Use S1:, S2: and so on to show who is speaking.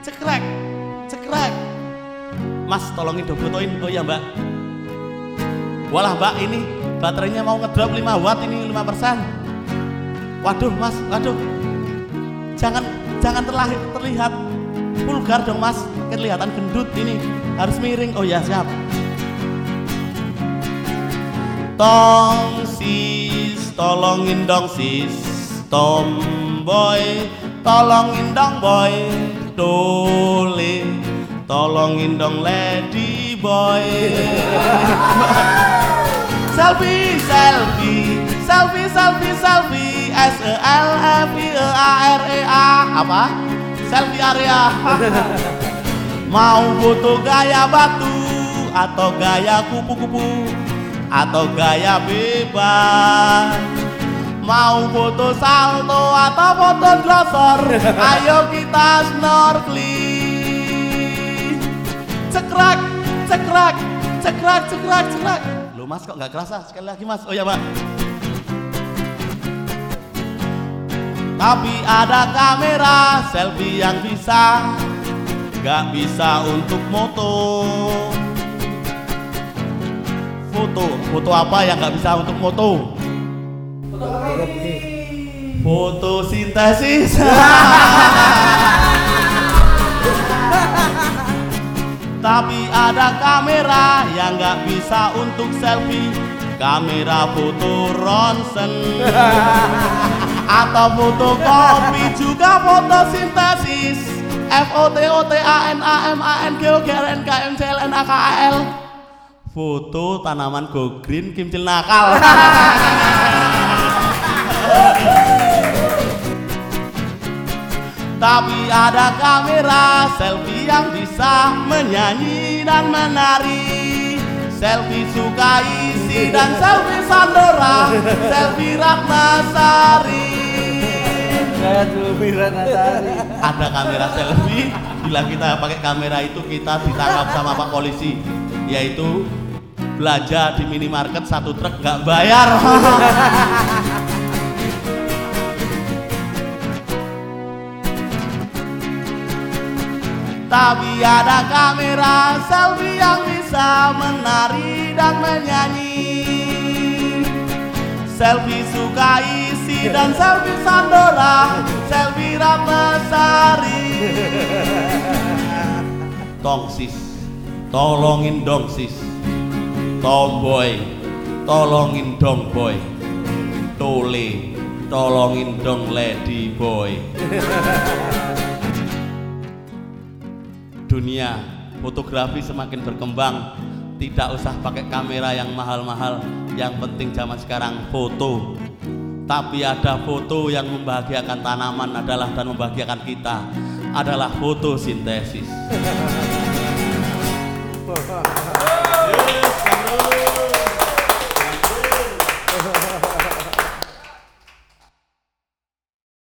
S1: cekrek, cekrek. Mas tolongin dong fotoin. Oh ya mbak. Walah mbak, ini baterainya mau ngedrop 5 watt, ini 5%. Waduh mas, waduh. Jangan terlihat vulgar dong mas, kelihatan gendut ini, harus miring. Oh ya siap. Tong sis, tolongin dong sis, tomboy, tolongin dong boy, dole, tolongin dong lady boy. Selfie, selfie, selfie, selfie, selfie, SELFIEAREA. Apa? Selfie area. Mau foto gaya batu atau gaya kupu-kupu atau gaya bebas, mau foto salto atau foto drosor, ayo kita snorkeling. Cekrek, cekrek, cekrek, cekrek, cekrek. Loh mas kok nggak kerasa? Sekali lagi mas. Oh ya pak. Tapi ada kamera selfie yang bisa, nggak bisa untuk moto. Foto apa yang nggak bisa untuk moto? Fotosintesis. Tapi ada kamera yang nggak bisa untuk selfie, kamera foto ronsen atau fotokopi juga fotosintesis. FOTOTANAMANGOGRNKMCLNAKL. Foto tanaman go green kimcil nakal. Tapi ada kamera selfie yang bisa menyanyi dan menari, selfie Sukaisi dan selfie Sandora, selfie Ratnasari. Ada kamera selfie, bila kita pakai kamera itu kita ditangkap sama Pak Polisi, yaitu belanja di minimarket 1 truk nggak bayar. Tapi ada kamera selfie yang bisa menari dan menyanyi, selfie Sukaisi dan selfie Sandora, selfie Ratnasari. Tong sis, tolongin dong sis, tomboy, tolongin dong boy, tole, tolongin dong lady boy. Dunia fotografi semakin berkembang, tidak usah pakai kamera yang mahal-mahal, yang penting zaman sekarang foto. Tapi ada foto yang membahagiakan tanaman adalah dan membahagiakan kita adalah fotosintesis.